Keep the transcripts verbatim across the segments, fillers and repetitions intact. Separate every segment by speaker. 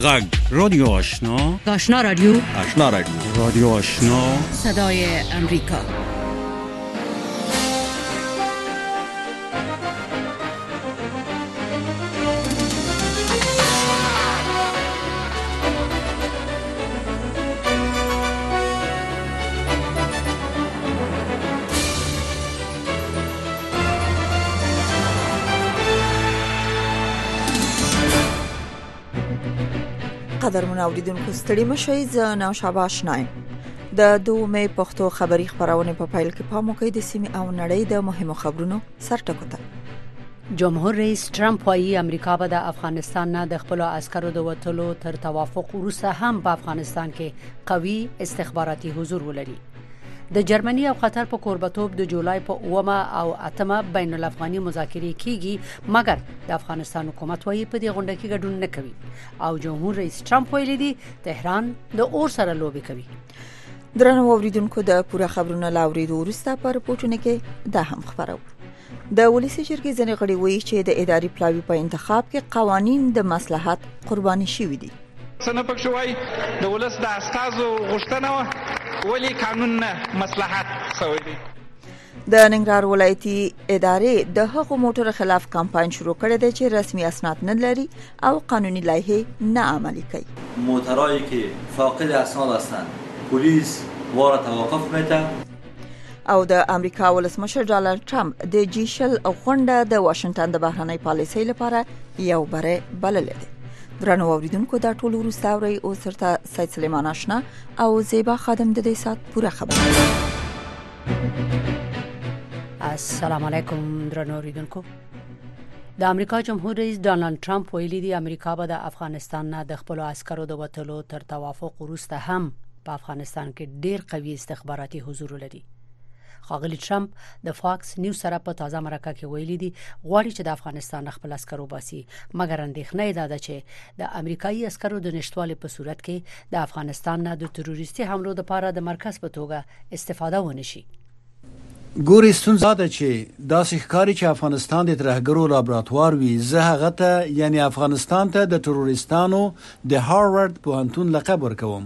Speaker 1: غږ رادیو آشنا،
Speaker 2: آشنا رادیو،
Speaker 1: آشنا رادیو، رادیو آشنا،
Speaker 2: صدای امریکا.
Speaker 3: قدرمن اوریدونکو ستړي مشئ، زه نوشابه آشنایم. د دوه مې پښتو خبری خبرونه په پایل کې پام وکړئ د سیمې او نړۍ د مهمو خبرونو سرټکو ته.
Speaker 2: جمهور رئیس ټرمپ وايي امریکا به د افغانستان نه د خپل عسکرو د وټلو تر توافق وروسته هم په افغانستان کې قوي استخباراتي حضور ولري. د جرمني او قطر په کوربتوب د جولای په اومه او اتمه بین الافغاني مذاکرې کیږي، مګر د افغانستان حکومت وايي په دې غونډه کې ګډون نه کوي او جمهور رئیس ټرمپ ویلي دی تهران د اور سره لوبي کوي.
Speaker 3: درنو اوریدونکو د پوره خبرونه لاوریدو وروسته پر پورتونه کې دا هم خبرو. د ولسی جرګې ځنې غړي وایي چې د اداري پلاوی په انتخاب کې قوانین د مصلحت قرباني شوي دي.
Speaker 4: څنګه پکښ وای د ولس د استازو غوښتنه ولی قانون نه مصلحت سوی دی.
Speaker 3: د ننګرهار ولایتي ادارې د هغو موټر خلاف کمپاین شروع کړی دی چې رسمي اسناد نه لري او قانوني لایحه نه عملي کوي.
Speaker 5: موترایی که فاقد اسناد هستند پلیس وارا توقف میده.
Speaker 3: او د امریکا ولسمشر ډونالد ټرمپ د جی شل غونډه د واشنگټن د بهرنۍ پالیسۍ لپاره یو بره بللې ده. درنو اوریدونکو دا ټول وروسته اوري او سرته سید سلیمان آشنا او زیبا خادم د دې سات پوره خبر.
Speaker 2: السلام علیکم درنو اوریدونکو. د امریکا جمهور رئیس ډونالد ټرمپ ویلي دی امریکا به د افغانستان نه د خپل عسکرو د وټلو تر توافق وروسته هم په افغانستان کې ډیر قوي استخباراتي حضور لري. خاغلی ټرمپ د فاکس نیوز سره په تازه مرکه کې ویلي دی غواړي چې د افغانستان خپل عسکرو باسي، مګر اندېښنه ده چې د امریکایي عسکرو د نشټوالي په صورت کې د افغانستان نه د تروریستي حملو لپاره د مرکز په توګه استفاده ونشي.
Speaker 6: ګوري ستونزه ده چې داسې ښکاري چې افغانستان د ترهګرو لابراتوار وي. زه هغه ته یعنی افغانستان ته د تروریستانو د هاروارد پوهنتون لقب ورکوم.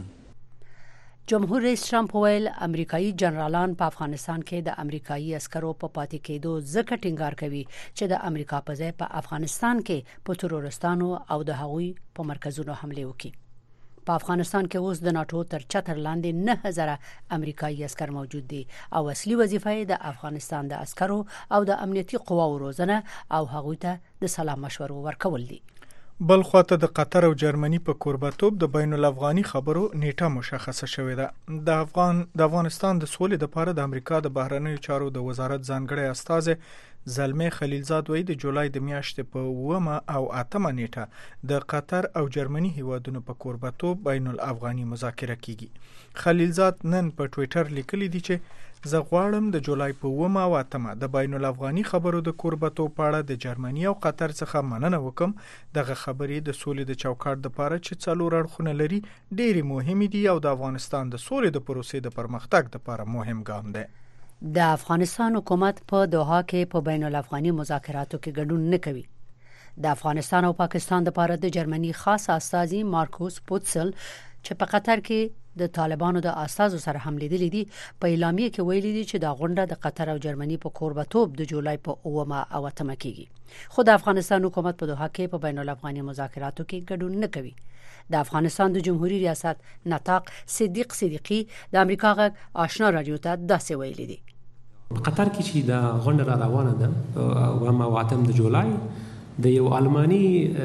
Speaker 2: جمهور رئیس ټرمپ ویل امریکایي جنرالان په افغانستان کې د امریکایي عسکرو په پاتې کېدو ځکه ټینګار کوي چې د امریکا په ځای په افغانستان کې په ترورستانو او د هغوی په مرکزونو حمله وکړي. په افغانستان کې اوس د ناتو تر چتر لاندې نه هزار امریکایي عسكر موجود دي او اصلي وظیفه د افغانستان د عسکرو او د امنیتي قواو روزنه او هغوی ته د سلام مشورو ورکول دي.
Speaker 7: بل خواته د قطر او جرمني په کوربتوب د بین الافغاني خبرو نیټه مشخصه شوې ده. د افغان د افغانستان د سولې لپاره د امریکا د بهرنیو چارو د وزارت ځانګړی استازی زلمه خلیلزاد وایي د جولای د میاشتې په اومه او اتمه نیټه د قطر او جرمني هیوادونو په کوربتوب بین الافغاني مذاکره کیږي. خلیلزاد نن په ټوئیټر لیکلی دی چې زه غواړم د جولای په اومه او اتمه د بین الافغاني خبرو د کوربتوب په اړه د جرمني او قطر څخه مننه وکم. دغه خبرې د سولې د چوکاټ لپاره چې څلور اړخونه لري ډېری مهمې دي او د افغانستان د سولې د پروسې د پرمختګ لپاره مهم ګام دی.
Speaker 2: د افغانستان حکومت په دوحه کې په بین الافغاني مذاکراتو کې ګډون نه کوي. د افغانستان او پاکستان لپاره د جرمني خاص استازي مارکوس پوتسل چې په قطر کې د طالبانو د استازو سره هم لیدلې دي په اعلامیه کې ویلي دي چې دا غونډه د قطر او جرمني په کوربتوب د جولای په اومه او اتمه کېږي. خو د افغانستان حکومت په دوحه کې په بین الافغاني مذاکراتو کې ګډون نه کوي. د افغانستان د جمهوریت ریاست نطاق صدیق صدیقی د امریکا غږ آشنا رادیو ته داسې ویلي دي.
Speaker 8: قطر کې چې د غونډه را روانه ده اومه او اتم د جولای د یو آلماني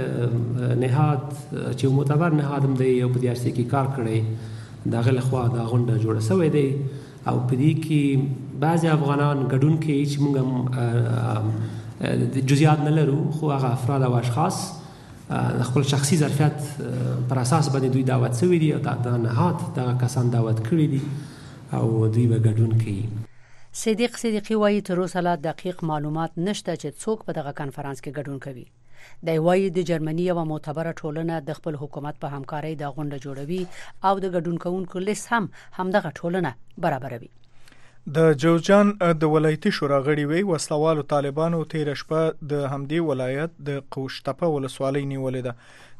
Speaker 8: نهاد چې معتبر نهاد هم دی او په دې ارسي کې کار کړی دغه لخوا د غونډه جوړه شوې دی او په دې کې بعضي افغانان ګډون کوي چې موږ جزئیات نه لرو، خو هغه افراد او اشخاص خپل شخصي ظرفیت پر اساس باندې دوی دعوت شوي دي او د نهاد دغه کسان دعوت کړي دي او دوی به ګډون کوي.
Speaker 2: صدیق صدیقی وایي تر اوسه لا دقیق معلومات نشته چې څوک په دغه کانفرنس کې ګډون کوي. د وایي د جرمني یو معتبره ټولنه د خپل حکومت په همکارۍ د غونډه جوړوي او د ګډون کوونکو لیست هم همدغه ټولنه برابروي.
Speaker 7: د جوزجان د ولایتي شورا غړي وی وسلوالو طالبانو تیر شپه د همدې ولایت د قوشتپه ولسوالۍ نیولې ده.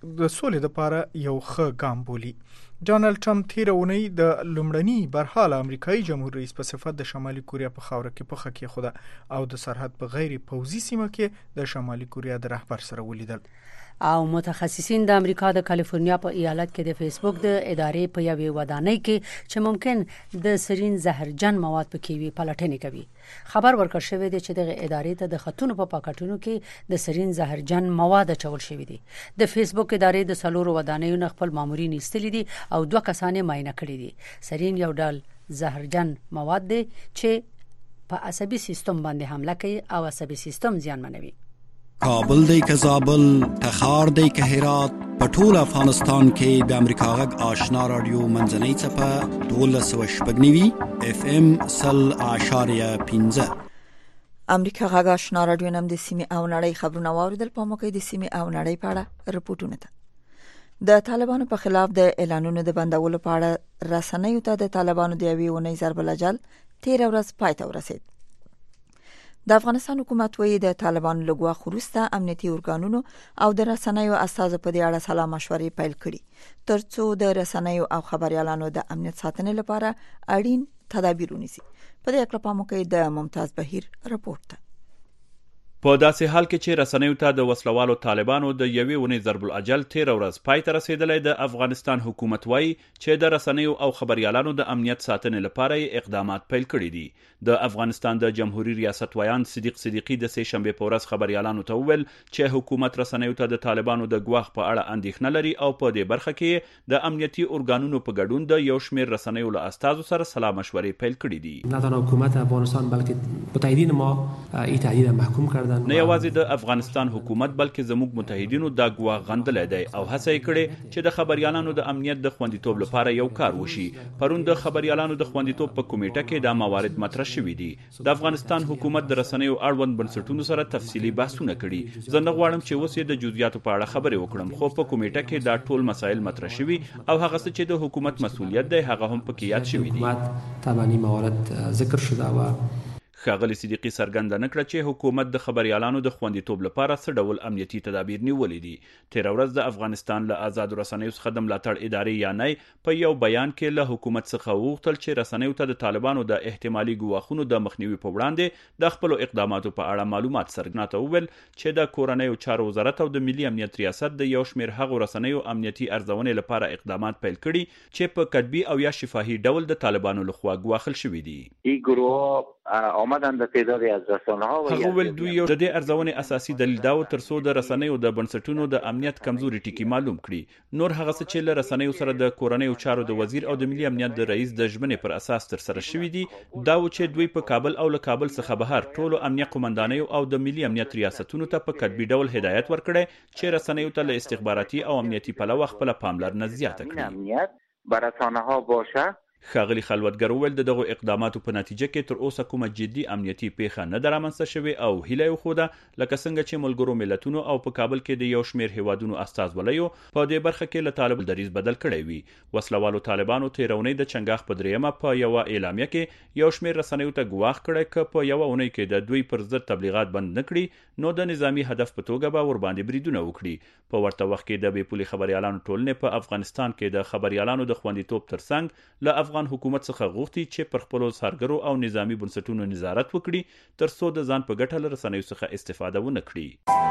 Speaker 7: د سولې لپاره یو ښه ګام بولي. ډونالد ټرمپ تیر اونۍ د لومړني برحال امریکایي جمهور رئیس په صفت د شمالي کوریا په خاوره کې پخه کېښوده او د سرحد په غیر پوځي سیمه کې د شمالي کوریا د رهبر سره ولیدل.
Speaker 2: او متخصصین د امریکا د کالیفورنیا په ایالت کې د فیسبوک د ادارې په یوې ودانۍ کې چې ممکن د سرین زهرجن مواد پکې وي پلټنې کوي. خبر ورکړ شوی دی چې د ادارې ته د خطونو په پاکټونو کې د سرین زهرجن مواد اچول شوی دي. د فیسبوک ادارې د سلورو ودانیو نه خپل مامورین ایستلي دي او دوه کسان یې معاینه کړي دي. سرین یو ډول زهرجن مواد دی چې په عصبي سیستم باندې حمله کوي او عصبي سیستم زیانمنوي.
Speaker 1: کابل دی که زابل، تخار دی که هرات، په ټول افغانستان کې د امریکا غږ آشنا رادیو منځنۍ څپه دولس سوه شپږ نوي اف ام سل اعشاریه پنځه.
Speaker 3: امریکا غږ آشنا رادیو نم د سیمې او نړۍ خبرونه واوریدل. په موقع د سیمې او نړۍ په اړه رپورټونه ده. د طالبانو په خلاف د اعلانونو د بندولو په اړه رسنیو ته د طالبانو د یوې اونۍ ضرب الجل تیر ورځ پای ته ورسید. د افغانستان حکومت وایي د طالبانو له ګواښ وروسته امنیتي ارګانونو او د رسنیو استازو په دې اړه سلا مشورې پیل کړي ترڅو د رسنیو او خبريالانو د امنیت ساتنې لپاره اړین تدابیر ونیسي. په دې اړه په موقع د ممتاز بهیر رپورټ ده.
Speaker 9: په داسې حال کې چې رسنیو ته د وسلوالو طالبانو د یوې ونې ضرب الاجل تیر ورځ پای ته رسیدلې، د افغانستان حکومت وایي چې د رسنیو او خبريالانو د امنیت ساتنې لپاره اقدامات پیل کړي دي. د افغانستان د جمهوریت ریاست ویان صدیق صدیقی د سه شنبه په ورځ خبريالانو ته وویل چې حکومت رسنیو ته د طالبانو د ګواښ په اړه اندېښنه لري او په دې برخه کې د امنیتي ارګانونو په ګډون د یو شمېر رسنیو له استازو سره سلا مشورې پیل کړي دي.
Speaker 8: نه تنها حکومت افغانستان بلکې متحدین ما این تهدید محکوم کردن.
Speaker 9: نه یوازې د افغانستان حکومت بلکې زموږ متحدینو دا ګواښ غندلې دی او هڅه یې کړې چې د خبريالانو د امنیت د خوندیتوب لپاره یو کار وشي. پرون د خبريالانو د خوندیتوب په کمیټه کې دا موارد مطرح شوي دي. د افغانستان حکومت د رسنیو اړوند بنسټونو سره تفصیلي بحثونه کړي. زه نه غواړم چې اوس یې د جزئیاتو په اړه خبرې وکړم، خو په کمیټه کې دا ټول مسایل مطرح شوي او هغه څه چې د حکومت مسؤلیت دی هغه هم پکې یاد شوي دي.
Speaker 8: حکومت تبانی موارد ذکر شده و
Speaker 9: ښاغلي صدیقی څرګنده نه کړه چې حکومت د خبريالانو د خوندیتوب لپاره څه ډول امنیتي تدابیر نیولې دي. تیر ورځ د افغانستان له آزاد رسنیو څخه د ملاتړ ادارې یانې په یو بیان کې له حکومت څخه وغوښتل چې رسنیو ته د طالبانو د احتمالي ګواښونو د مخنیوي په وړاندې د خپل اقداماتو په اړه معلومات څرګنده وویل چې د کورنیو چارو وزارت او د ملي امنیت ریاست د یو شمېر هغو رسنیو امنیتي ارزونې لپاره اقدامات پیل کړي چې په کتبي او یا شفاهي ډول د طالبانو لخوا ګواښل شوي دي.
Speaker 10: این گروه آمدن به تعدادی از رسانه‌ها و
Speaker 9: هغه ول دوی د دې ارزونې اساسي دلیل دا و ترڅو د رسنیو د بنسټونو د امنیت کمزوري ټکي معلوم کړي. نور هغه څه چې له رسنیو سره د کورنیو چارو د وزیر او د ملي امنیت د رئیس د ژمنې پر اساس تر سره شوي دي دا و چې دوی په کابل او له کابل څخه بهر ټولو امنیت قومندانیو او د ملي امنیت ریاستونو ته په کتبي ډول هدایت ورکړي چې رسنیو ته له استخباراتي او امنیتي پلوه خپل پاملرنه زیاته کړي.
Speaker 10: امنیت بر رسانه‌ها باشه.
Speaker 9: ښاغلي خلوتګر وویل د دغو اقداماتو په نتیجه کې تر اوسه کومه جدي امنیتي پیښه نه ده رامنځته شوې او هیله یې وښوده لکه څنګه چې ملګرو ملتونو او په کابل کې د یو شمېر هیوادونو استازولیو په دې برخه کې له طالب دریځ بدل کړی وي. وسلوالو طالبانو تېره اونۍ د چنګاښ په دریمه په یوه اعلامیه کې یو شمېر رسنیو ته ګواښ کړی که په یوه اونۍ کې د دوی پر ضد تبلیغات بند نه کړي نو د نظامي هدف په توګه به ورباندې بریدونه وکړي. په ورته وخت کې د بې پولي خبريالانو ټولنې په افغانستان کې د خبريالانو د خوندیتوب ترڅنګ له افغان حکومت څخه غوښتي چې پر خپلو څارګرو او نظامی بنسټونو نظارت وکړي ترڅو د ځان په ګټه له رسنیو څخه استفاده ونه کړي.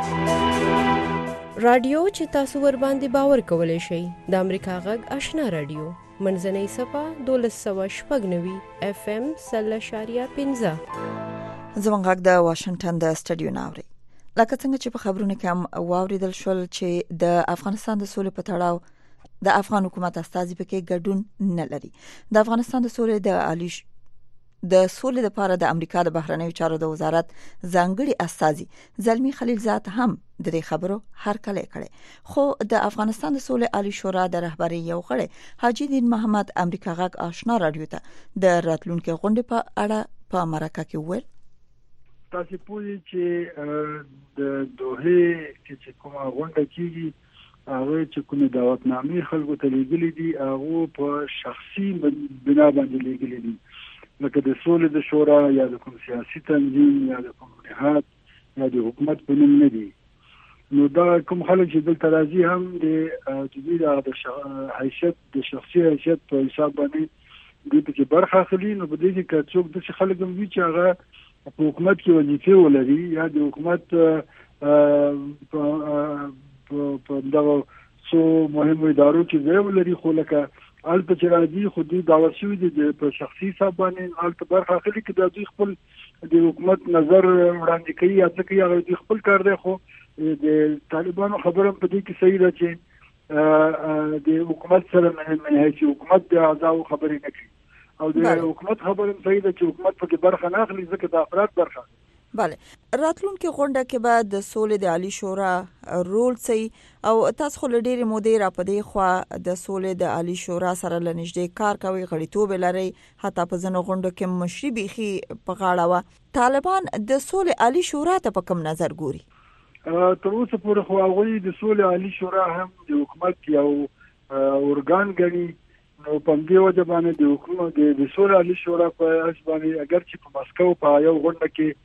Speaker 11: رادیو چې تاسو ور باندې باور کولای شئ د امریکا غږ آشنا رادیو منځنۍ صفه دولس سوه شپږ نوي اف ام سل اشاریه پنځه.
Speaker 3: زموږ غږ د واشنگټن د سټډیو ناوړي لکه څنګه چې په خبرونو کې هم واوریدل شول چې د افغانستان د سولې په تړاو د افغان حکومت استازي پکې ګډون نه لري. د افغانستان د سولې د عالی د سولې لپاره د امریکا د بهرنیو چارو د وزارت ځانګړي استازي زلمی خلیلزاد هم د دې خبرو هرکلی کړي، خو د افغانستان د سولې عالی شورا د رهبرۍ یو غړی حاجی دین محمد امریکا غږ آشنا رادیو ته د راتلونکو غونډې په اړه په مرکه کې وویل
Speaker 12: تاسو پوهیږئ چې د دوحې کې کومه غونډه کیږي هغه چې کومه دعوتنامې خلکو ته لېږلې دي هغه په شخصي بنا باندې لېږلې دي، لکه د سولې د شورا یا د کوم سیاسي تنظیم یا د کوم نهاد یا د حکومت په نوم نه دي. نو دا کوم خلک چې دلته راځي هم د جدي د حیثیت د شخصي حیثیت په حساب باندې د دې برخه اخلي. نو په دې کې که څوک د خلک هم وي چې هغه په حکومت کې وظیفه ولري یا د حکومت په دغه څو مهمو ادارو کې ځای ولري، خو لکه البته چې راځي خو دوی دعوت شوي دي په شخصي حساب باندې البته برخه اخلي کې د دوی خپل د حکومت نظر وړاندې کوي یا څه کوي، هغه دوی خپل کار دی. خو د طالبانو خبره په دې کې صحیح ده چې د حکومت سره نه هیڅ حکومت د اعضاء خبرې نه کوي او د حکومت خبره صحیح ده چې حکومت پکې برخه نه اخلي ځکه د افراد برخه.
Speaker 3: بله، راتلونکي غونډه کې به د سولې د عالی شورا رول سي او تاسو خو ډېرې مودې را پدې خو د سولې د عالی شورا سره لنږدې کار کوي، غړیتوب لري، حتی په ځینو غونډو کې مشري بيخي په غاړه و. طالبان د سولې عالی شورا ته په کوم نظر ګوري؟
Speaker 12: تر اوسه پورې خو هغه د سولې عالی شورا هم د حکومت یو اورګان ګڼي. نو په دې وجه باندې د حکومت د سولې عالی شورا په اسباني اگر چې په مسکو په یو غونډه کې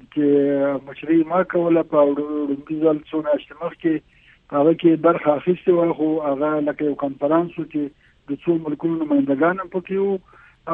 Speaker 12: چې مشري ما کوله په وړاندې ځل څو میاشتې مخکې هغه کې برخه اخیستې وه، خو هغه لکه یو کنفرانس و چې د څو ملکونو نمایندګان هم پکې وو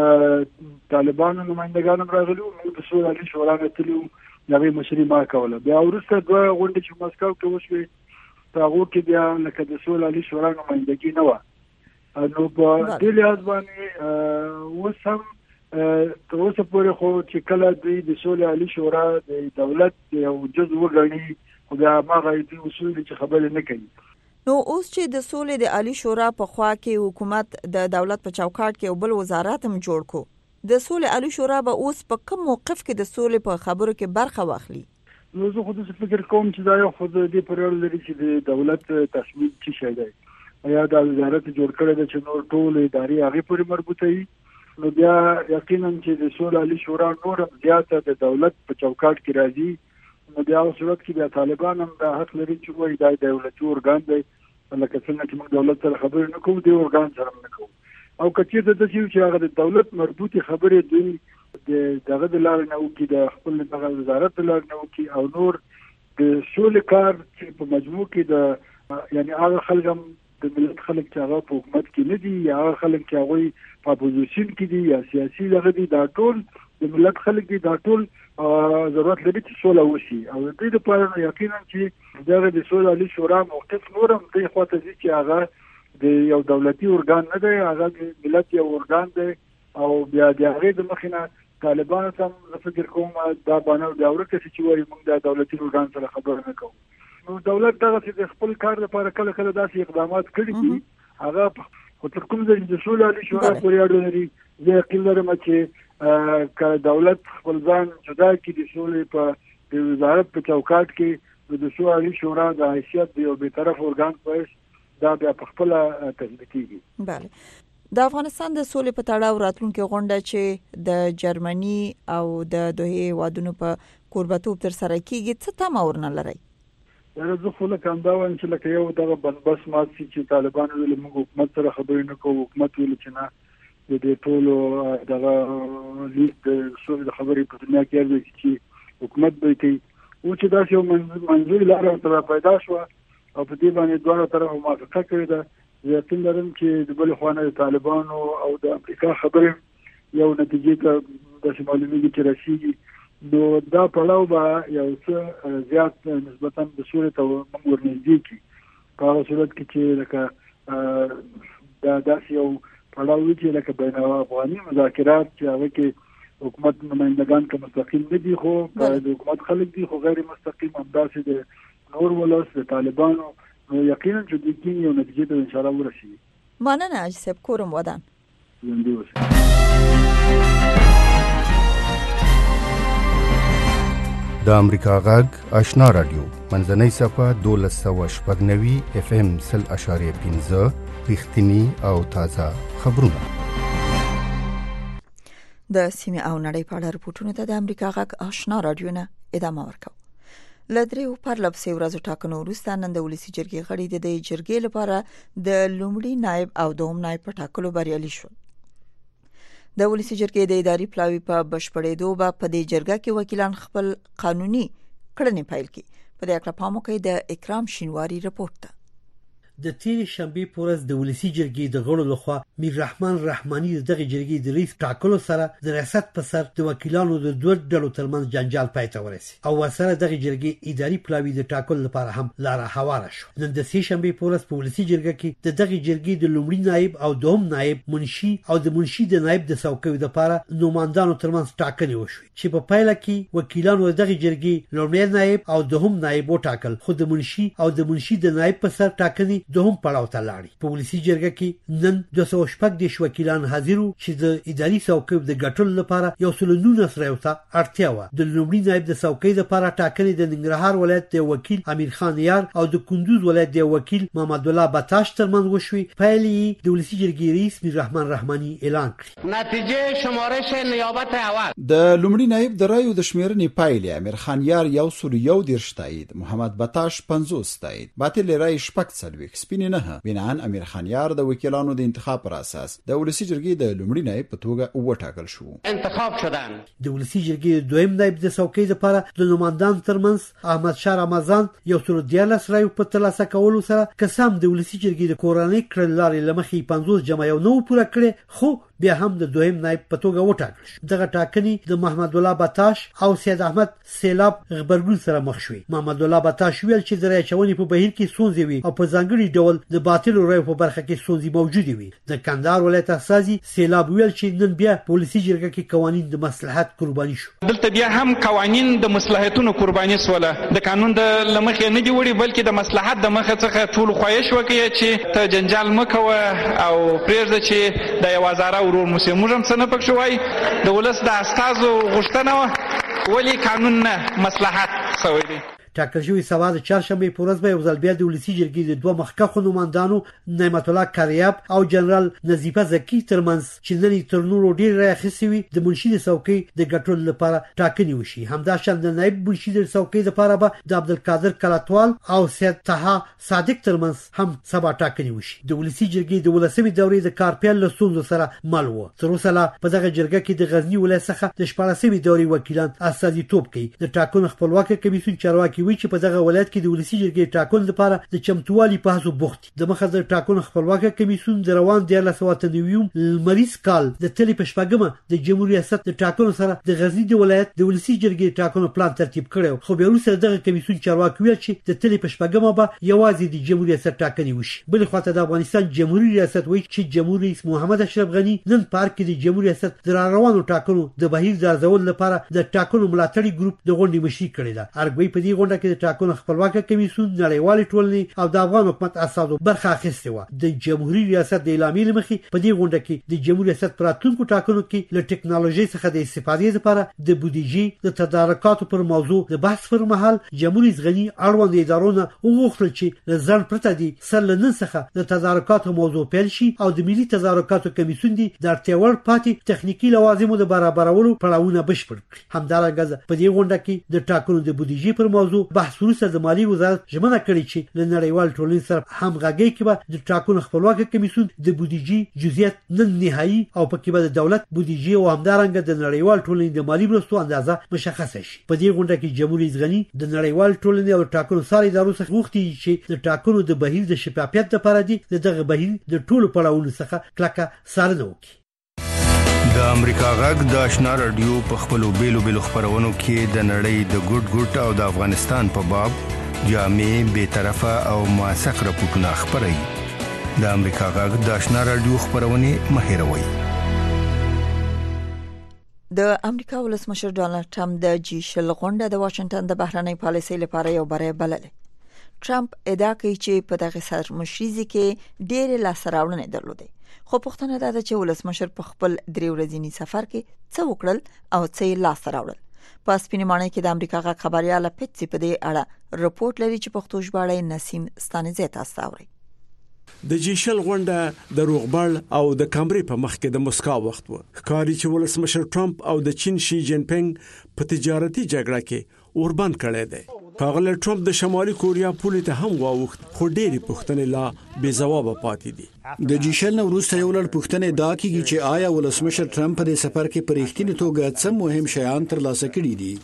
Speaker 12: او طالبانو نمایندګان هم راغلي وو. موږ د سولې عالی شورا نه تللي وو، د هغې مشري ما کوله. بیا وروسته دوه غونډې چې مسکو کې وشوې په هغو کې بیا لکه د سولې عالی شورا نمایندګي نه وه. نو په دې لحاظ باندې اوس هم تر اوسه پورې خو چې کله دوی د سولې عالی شورا د دولت یو جز وګڼي خو بیا هغه دوی اصول چې خبرې نه کوي.
Speaker 3: نو اوس چې د سولې د عالی شورا په خوا کې حکومت د دولت په چوکاټ کې یو بل وزارت هم جوړ کو، د سولې عالی شورا به اوس په کوم موقف کې د سولې په خبرو کې برخه واخلي؟
Speaker 12: نو زه خو د فکر کوم چې دا یو خو د دې پر اړه لري چې د دولت تصمیم څه شي دی، یا د وزارت جوړ کړی د چې نور ټول ادارې هغه پورې مربوطه وي. نو بیا یقینا چې د سولې عالی شورا نور زیاته د دولت په چوکاټ کې راځي، نو بیا په صورت کې د طالبان هم د حق لري چې وایي دا د دولتي اورګان دی، لکه څنګه چې موږ دولت سره خبرې نه کوو د اورګان سره نه کوو. او کچې د دې چې هغه د دولت مربوطي خبرې دوی د دغه د لارې نه وکړي، د خپل دغه وزارت د لارې نه وکړي، او نور د سولې کار چې په مجموع کې د یعنی هغه خلک هم د ملت خلک چې هغه په حکومت کې نه دي یا هغه خلک چې هغه په اپوزیشن کې دي یا سیاسي لغه دي، دا ټول د ملت خلک دي، دا ټول ضرورت لري چې سوله وشي. او د دې لپاره یقینا چې دغه د سولې عالی شورا موقف نور هم د خواته دي چې هغه د یو دولتي اورګان نه دی، هغه د ملت یو اورګان دی. او بیا د هغې د مخینه طالبان هم فکر کوم دا باندې دا ورته چې وایي موږ د دولتي اورګان سره خبرې نه کوو. نو دولت دغه چې خپل کار لپاره کله کله داسې اقدامات کړي دي، هغه خو تر کوم ځای د سولې عالی شورا پورې اړه لري. زه یقین لرم چې که دولت خپل ځان جدا کړي د سولې په وزارت په چوکاټ کې د سولې عالی شورا د حیثیت د یو بیطرف اورګان په دا بیا په خپله تثبیتېږي.
Speaker 3: بله، د افغانستان د سولې په تړاو راتلونکې غونډه چې د جرمني او د دوحې هیوادونو په کوربتوب ترسره کیږي څه تمه ورنه لرئ؟
Speaker 12: دا زه خو لکه همدا وایم چې لکه یو دغه بندبست مات شي چې طالبان ویل موږ حکومت سره خبرې نه کوو، حکومت ویل چې نه د دې ټولو دغه لیست د سولې د خبرې په دنیا کې ارزي چې حکومت به کوي. او چې داسې یو منظوري لاره ورته پیدا شوه او په دې باندې دواړه طرفه موافقه کړې ده، زه یقین لرم چې د بلې خوا نه د طالبانو او د امریکا خبرې یو نتیجې ته داسې معلومېږي چې رسېږي. نو دا پړاو به یو څه زیات نسبتا د سولې ته موږ ورنږدې کړي، په هغه صورت کې چې لکه دا داسې یو پړاو وي چې لکه بین افغاني مذاکرات چې هغه کې حکومت نمایندګان که مستقیم نه دي خو د حکومت خلک دي خو غیر مستقیم، همداسې د نور ولس د طالبانو، نو یقینا چې دوی کې یو نتیجې ته انشاءالله ورسېږي.
Speaker 3: مننه حاجي صاحب، کورم ودان.
Speaker 12: ژوندي اوسئ.
Speaker 13: د امریکا غږ آشنا رادیو منځنۍ صفه دولس سوه شپږ نوي اف ام سل اشاریه پنځه رښتینی او تازه خبرونه.
Speaker 3: د سیمې او نړۍ په اړه رپورټونه ته د امریکا غږ آشنا رادیو نه ادامه ورکوي. لدریو پرلپسې ورځو ټاکنو وروسته نن د ولسي جرګې غړي د دې جرګې لپاره د لومړي نائب او دوم نائب په ټاکلو بریالي شول. د ولسي جرګې د اداري پلاوي په بشپړېدو به په دې جرګه کې وکیلان خپل قانوني کړنې پیل کړي. په دې اړه پام وکړئ د اکرام شینواری رپورت ده.
Speaker 14: د تیر شنبه پورز د ولسی جرګې د غړو لخوا میر رحمان رحماني دغه جرګې د رئیس ټاکلو سره د ریاست په سر د وکیلانو د دوه ډلو ترمنځ جنجال پای ته ورسید او ورسره دغه جرګې اداري پلاوی د ټاکل لپاره هم لار هواره شو. نن د سې شنبه پورز په ولسی جرګې کې د دغه جرګې د لومړي نائب او دوم نائب منشي او د منشي د نائب د څوکۍ لپاره نوماندانو ترمنځ ټاکنې وشوې چې په پایله کې وکیلانو دغه جرګې لومړي نائب او دوم نائب وټاکل، خو د منشي او د منشي د نائب په سر ټاکنې دوهم پړاو ته لاړې. په ولسی جرګه کې نن دوه سوه شپږ دېرش وکیلان حاضرو چې د اداري څوکۍ د ګټلو لپاره یو سل نولس رایو ته اړتیا وه. د لومړي نائب د څوکۍ لپاره ټاکنې د ننګرهار ولایت د وکیل امیر خان یار او د کندوز ولایت د وکیل محمد الله بتاش ترمنځ وشوې. پایلې د ولسی جرګې رئیس میر رحمان رحماني اعلان کړې.
Speaker 15: نتیجه شمارش نیابت اول
Speaker 16: د لومړي نائب د رایو د شمیرنې پایلې امیر خان یار یو سل یو دېرش تایید، محمد بتاش پنځوس تایید، باطل رای شپږ څلوېښت، سپین نه. بنان امیر خان یار د وکیلانو د انتخاب پر اساس د ولسی جرګې د لومړي نائب په توګه وټاکل شو.
Speaker 15: انتخاب شدن
Speaker 14: د ولسی جرګې دویم نائب د څوکۍ لپاره د نوماندان ترمنځ احمد شاه رمضان یو سل دیارلس رایو په ترلاسه کولو سره قسم د ولسی جرګې د کورنۍ کړنلارې لمخې پنځوس جمع یو نو پوره کړي، خو بیا هم د دویم نائب په توګه وټاکل شو. دغه ټاکنې د محمد الله بتاش او سید احمد سیلاب غبرګون سره مخ شوې. محمد الله بتاش ویل چې د رایچونې په بهیر کې ستونزې وي او په ځانګړي ډول د باطلو رایو په برخه کې ستونزې موجودې وي. د کندهار ولایت اساسي سیلاب ویل چې نن بیا په ولسی جرګه کې قوانین د مصلحت قرباني شو.
Speaker 4: دلته بیا هم قوانین د مصلحتونو قرباني سوله، د قانون د لمخې نه دی وړي بلکې د مصلحت د مخه څخه ټول خواهش وکړي چې ته جنجال مکوه او پرېږده چې د یو هزاره ورور موسی موږ هم څه نه پکښې وایي. د ولس د استازو غوښتنه ولې قانون نه مصلحت سوی دی.
Speaker 14: ټاکل شوی سبا د چهارشنبه په ورځ به یو ځل بیا د ولسی جرګې د دوه مخکښو نوماندانو نعمت الله کریاب او جنرال نظیفه زکی ترمنځ چې نن تر نورو ډیر رای اخیستي وي د منشي د څوکۍ د ګټلو لپاره ټاکنې وشي. همداشان د نائب منشي د څوکۍ لپاره به د عبدالقادر کلاتوال او سید طه صادق ترمنځ هم سبا ټاکنې وشي. د ولسی جرګې د ولسمې دورې د کارپیل له ستونزو سره مل و. تر اوسه لا په دغه جرګه کې د غزنی ولایت څخه د شپاړسمې دورې وکیلان استازیتوب کوي. د ټاکنو خپلواکه کمیسیون چارواکي وی چې په دغه ولایت کې د ولسی جرګې ټاکنو لپاره د چمتووالي په هڅو بوخت. د مخه د ټاکنو خپلواکه کمیسیون د روان دیارلس سوه اته نوي لمریز کال د تلې په شپږمه د جمهوریت ریاست د ټاکنو سره د غزنی د ولایت د ولسی جرګې ټاکنو پلان ترتیب کړو، خو بیا وروسته دغه کمیسیون چارواکي ویل چې د تلې په شپږمه به یوازې د جمهوریت ریاست ټاکنې وشي. بل خو ته د افغانستان جمهوریت ریاست وایي چې جمهوریت رئیس محمد اشرف غنی نن پارک کې د جمهوریت ریاست د روانو ټاکنو د بهیر د ارزول لپاره د ټاکنو ملاتړي ګروپ د غونډې مشري کړې ده. ارګوي په دې غونډه کې د ټاکنو خپلواکه کمیسیون نړیوالې ټولنې او د افغان حکومت اساسو برخه اخیستې و. د جمهوریت ریاست د اعلامیې مخې په دې غونډه کې د جمهوریت ریاست پراتونکو ټاکنو کې له ټکنالوژي څخه د استفادې لپاره د بودیجې د تدارکاتو پر موضوع د بحث پر مهال جمهوریت غنی اړوند ادارونه وغوښتل چې له ځان پرته دي سر له نن څخه د تدارکاتو موضوع پیل شي او د ملي تدارکاتو کمیسیون دي د اړتیا وړ پاتې تخنیکی لوازمو د برابرولو پړاوونه بشپړ کړي. همدارنګه په دې غونډه کې د ټاکنو د بودیجې پر موضوع بحث وروسته د مالی وزارت ژمنه کړې چې له نړیوال ټولنې سره همغږي کې به د ټاکنو خپلواکه کمیسیون د بودیجې جزئیات نن نهایی او پکې به د دولت بودیجې او همدارنګه د نړیوال ټولنې د مالی مرستو اندازه مشخصه شي. په دې غونډه کې جمهوریت غنی د نړیوال ټولنې او ټاکنو ساري ادارو څخه غوښتي چې د ټاکنو د بهیر د شفافیت لپاره دي دغه بهیر د ټولو پړاوونو څخه کلکه څارنه وکړي.
Speaker 13: د امریکا غږ د آشنا رادیو په خپلو بیلو بیلو خبرونو کې د نړۍ د ګډ ګډ او د افغانستان په باب جامع بے طرفه او موثق راپورټونه خبري. د امریکا غږ د آشنا رادیو خبرونه مهیروي.
Speaker 3: د امریکا ولسمشر ډانلډ ټرمپ د جی شل غونډه د واشنگټن د بهرنۍ پالیسۍ لپاره یو بری بللې. ټرمپ ادعا کوي چې په دغه سرمشریزي کې ډېر لاسراوړنې درلودې، خو پوښتنه ده چې ولسمشر په خپل درې ورځنی سفر کې څه وکړل او څه یې لاس راوړل. په سپینمانه کې د امریکا غږ خبريال پیټسي په دې اړه رپورت لري چې پښتو ژباړه نسیم ستانزه تاسو اوري.
Speaker 17: د جیشل غونډه د روغبړ او د کمرې په مخ کې د مسکا وخت و. ښکاري چې ولسمشر ټرمپ او د چین شي جین پینګ په تجارتي جګړه کې اوربند کړي دي. ښاغلی ټرمپ د شمالي کوریا پولې ته هم واوښت، خو ډېری پوښتنې لا بې ځوابه پاتې دي.
Speaker 6: د جیشل نو وروسته یو لړ پوښتنې دا کیږي چې آیا ولسمشر ټرمپ په سفر کې په رښتینې توګه څه مهم شیان ترلاسه کړي دي.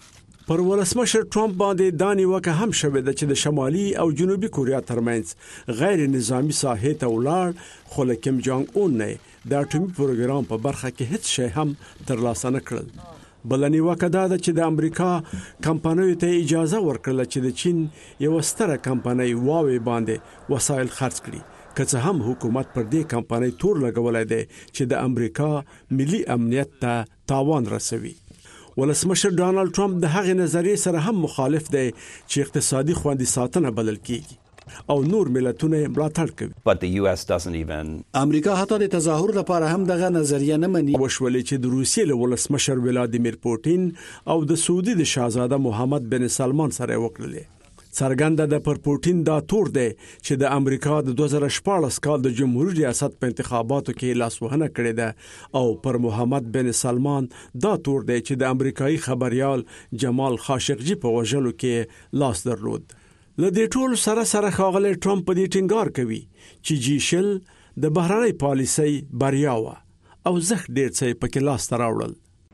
Speaker 17: پر ولسمشر ټرمپ باندې دا نیوکه هم شوې ده چې د شمالي او جنوبي کوریا ترمنځ غیر نظامی ساحې ته ولاړ، خو له کیم جانګ اون نه د اټومي پروګرام په برخه کې هیڅ شی هم ترلاسه نه کړل. بل نیوکه دا ده چې د امریکا کمپنیو ته اجازه ورکړه چې د چین یو ستره کمپنۍ واوی باندې وسایل خرڅ کړي، که څه هم حکومت پر دې کمپنۍ تور لګولای دی چې د امریکا ملي امنیت ته تاوان رسوي. ولسمشر ډانلډ ټرمپ د هغې نظریې سره هم مخالف دی چې اقتصادي خوندي ساتنه بلل کیږي او نور ملتونه ملاتړ کوي.
Speaker 18: But the U S doesn't even
Speaker 6: امریکا حتی د تظاهر لپاره هم دغه نظریه نه مني.
Speaker 17: وشولې چې د روسیې له ولسمشر ولادیمیر پوتین او د سعودي د شاهزاده محمد بن سلمان سره وکړلې. څرګنده ده پر پوتین دا تور دی چې د امریکا د دوه زره شپاړس کال د جمهوریت ریاست په انتخاباتو کې لاسوهنه کړې ده او پر محمد بن سلمان دا تور دی چې د امریکایي خبريال جمال خاشقجي په وژلو کې لاس درلود. له دې ټول سره سره ښاغلی ټرمپ په دې ټینګار کوي چې جی شل د بهرنۍ پالیسۍ بریا وه او زښت ډېر څه پکې لاس ته راوړل.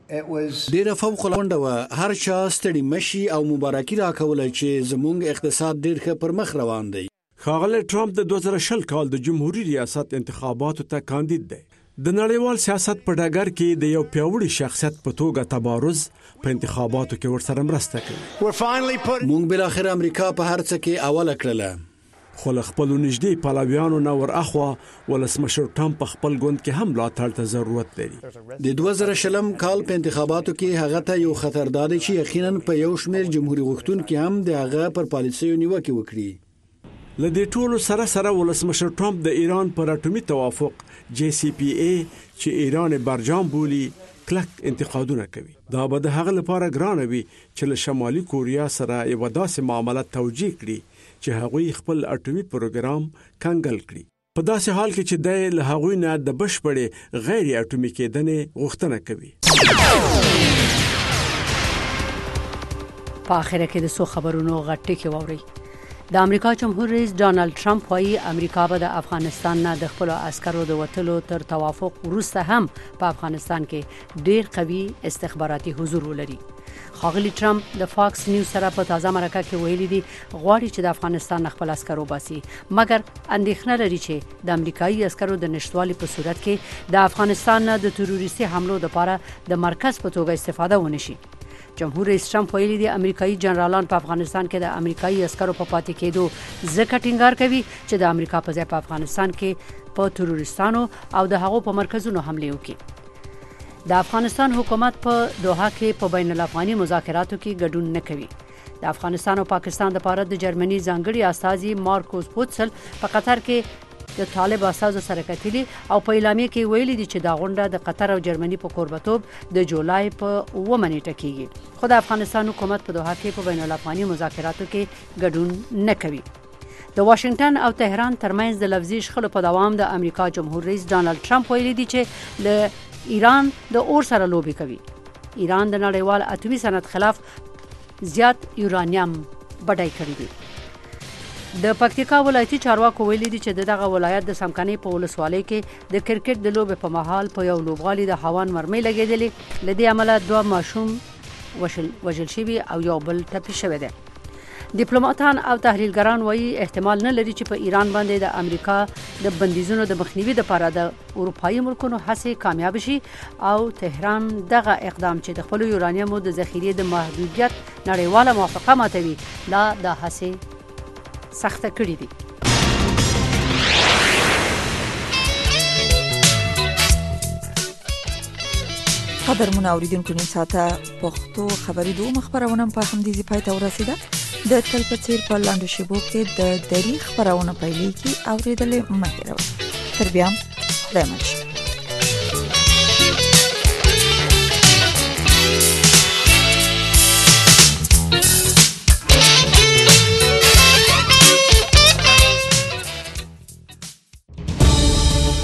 Speaker 6: ډیره فوق العاده و، هر چا ستړي مشي او مبارکي راکوله چې زموږ اقتصاد ډیر ښه پر مخ روان دی.
Speaker 17: ښاغلی ټرمپ د دوه زره شل کال د جمهوریت ریاست انتخاباتو ته کاندید دی. د نړیوال سیاست په ډګر کې د یو پیاوړي شخصیت په توګه تبارز په انتخاباتو کې ورسره مرسته کوي.
Speaker 6: موږ بل اخر امریکا په هر څه کې اوله کړله.
Speaker 17: خو له خپلو نږدې پلویانو نه ور اخوا ولسمشر ټرمپ په خپل ګوند کې هم ملاتړ ته ضرورت لري.
Speaker 6: د دوه زره شلم کال په انتخاباتو کې هغه ته یو خطر دی چې یقینا په یو شمېر جمهوریت غوښتونکي هم د هغه پر پالیسیو نیوکه وکړي.
Speaker 17: له دې ټولو سره سره ولسمشر ټرمپ د ایران پر اټومي توافق جی سی پی ای چې ایران برجام بولی کلک انتقادونه کوي. دا به د هغه لپاره ګرانه وي چې له شمالي کوریا سره یو داسې معاملات توجیه کړي چې هغوی خپل اټومي پروګرام کنګل کړي، په داسې حال کې چې د له هغوی نه د بشپړې غیر اټومي کېدنې غوښتنه کوي.
Speaker 2: په اخر کې د سو خبرونو غټه کې ووري. د امریکا جمهور رئیس ډانلډ ټرمپ وايي امریکا به د افغانستان نه د خپل عسکرو د وټلو تر توافق وروسته هم په افغانستان کې ډیر قوي استخباراتي حضور ولري. ښاغلی ټرمپ د فاکس نیوز سره په تازه مرکه کې ویلي دي غواړي چې د افغانستان خپل عسکر وباسي، مګر اندېښنه لري چې د امریکایي عسکرو د نشټوالي په صورت کې د افغانستان نه د تروریستي حملو لپاره د مرکز په توګه استفاده ونشي. جمهور رئیس ټرمپ ویلي دي امریکایي جنرالان په افغانستان کې د امریکایي عسکرو په پاتې کېدو ځکه ټینګار کوي چې د امریکا په ځای په افغانستان کې په تروریستانو او د هغو په مرکزونو حمله وکړي. د افغانستان حکومت په دوحه کې په بین الافغاني مذاکراتو کې ګډون نه کوي. د افغانستان او پاکستان لپاره د جرمني ځانګړي استازي مارکوس پوتسل په قطر کې د طالب اساسو سره کتلي او په اعلامیه کې ویلي دي چې دا غونډه د قطر او جرمني په قربتوب د جولای په اووه نیټه کېږي، خو د افغانستان حکومت په دوحه کې په بین الافغاني مذاکراتو کې ګډون نه کوي. د واشنگټن او تهران ترمنځ د لفظي شخړو په دوام د امریکا جمهور رئیس ډانلډ ټرمپ ویلي دي چې له ایران د اور سره لوبي کوي. ایران د نړیوال اټومي صنعت خلاف زیات یورانیم بډای کړی دی. د پکتیکا ولایتي چارواکو ویلي دي چې دغه ولایت د سمکني په ولسوالۍ کې د کرکټ د لوبې په مهال په یو لوبغالي د هوان مرمۍ لګېدلې، لدې عمله دوه ماشوم وشل وژل شوي او یو بل ټپي شوی دی. ډیپلوماټان او تحلیلګران وایي احتمال نه لري چې په ایران باندې د امریکا د بندیزونو د مخنیوي لپاره د اروپایي ملکونو هڅې کامیاب شي او تهران دغه اقدام چې د خپل یورانیمو د ذخیرې د محدودیت نړیواله موافقه ماتوي لا د هڅې سخته کړې دي.
Speaker 3: قدرمن اوریدونکو نن ساته پښتو خبري دوه خبرونه په همدې ځای ته ورسیده. د تل په څیر په لاندو شیبو کې د دری خبرونه پیلې کی اوریدلې مهیروي. تر بیا خدای مو